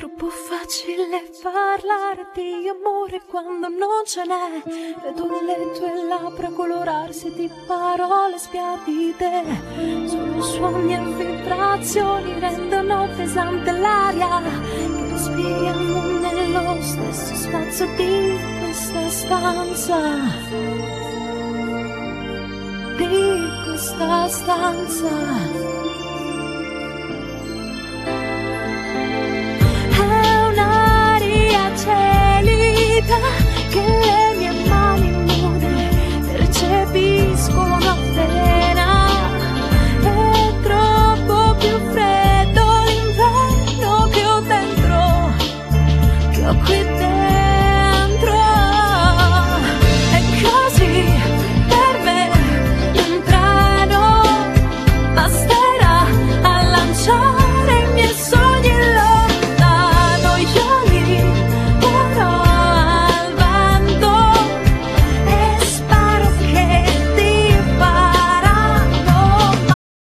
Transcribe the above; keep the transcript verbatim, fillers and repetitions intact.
troppo facile parlare di amore quando non ce n'è. Vedo le tue labbra colorarsi di parole sbiadite. Solo suoni e vibrazioni rendono pesante l'aria che respiriamo nello stesso spazio di questa stanza. Di questa stanza.